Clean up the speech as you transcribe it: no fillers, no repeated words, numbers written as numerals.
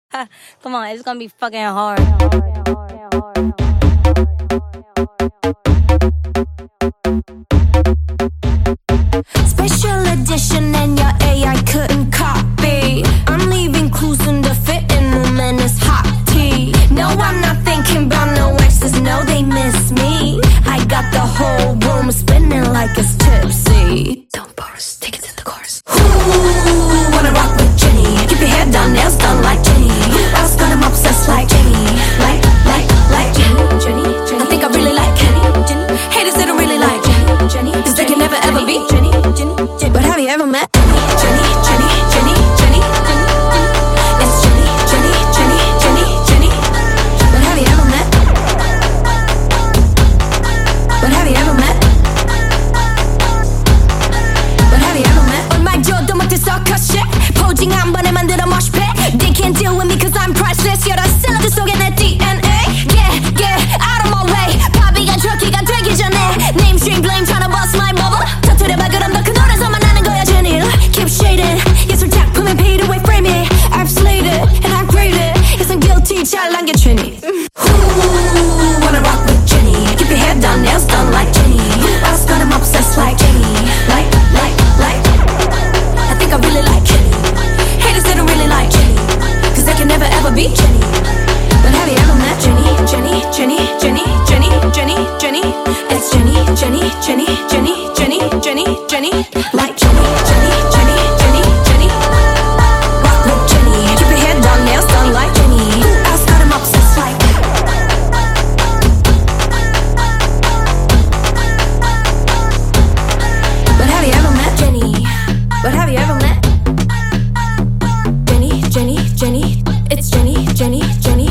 Come on, it's gonna be fucking hard. Special edition and your AI couldn't copy. I'm leaving clues in the fitting room and it's hot tea. No, I'm not thinking about no exes, no, they miss me. I got the whole room spinning like it's tipsy. Don't pause, take it to the chorus. Ooh, wanna rock with Jenny. Keep your hair done, nails done like Jenny. Who else got him obsessed like Jenny? Like Jenny. I think I really like Jenny. Haters, they don't really like Jenny. Cause they can never ever be Jenny. But have you ever met Jenny? It's Jenny. But have you ever met? But have you ever met? But have you ever met? 얼마 줘도 못해 circus shit. 포징 한 번에 만들어 mosh pit. They can't deal with me cause I'm priceless. You're the 샐러드 속에 내 DNA. Yeah, out of my way. 바비가 트럭키가 되기 전에 Name string blame tryna bust my bubble. 터뜨려봐 그럼 너 그 노래서만 나는 거야 Jenny. Keep shading. 예술 작품에 paid away frame it. I've slayed it and I grade it. Yes I'm guilty 잘난 게 Jenny. Ooh, wanna rock with Jenny. Keep your hair done, nails done like Jenny. Who else got him obsessed like Jenny? Like. I think I really like Jenny. Haters they don't really like Jenny. Cause they can never ever be Jenny. But have you ever met Jenny? It's Jenny. Like Jenny. Rock with Jenny. Keep your hair done, nails done like Jenny. Who else got him obsessed like? But have you ever met Jenny? But have you ever met Jenny? It's Jenny.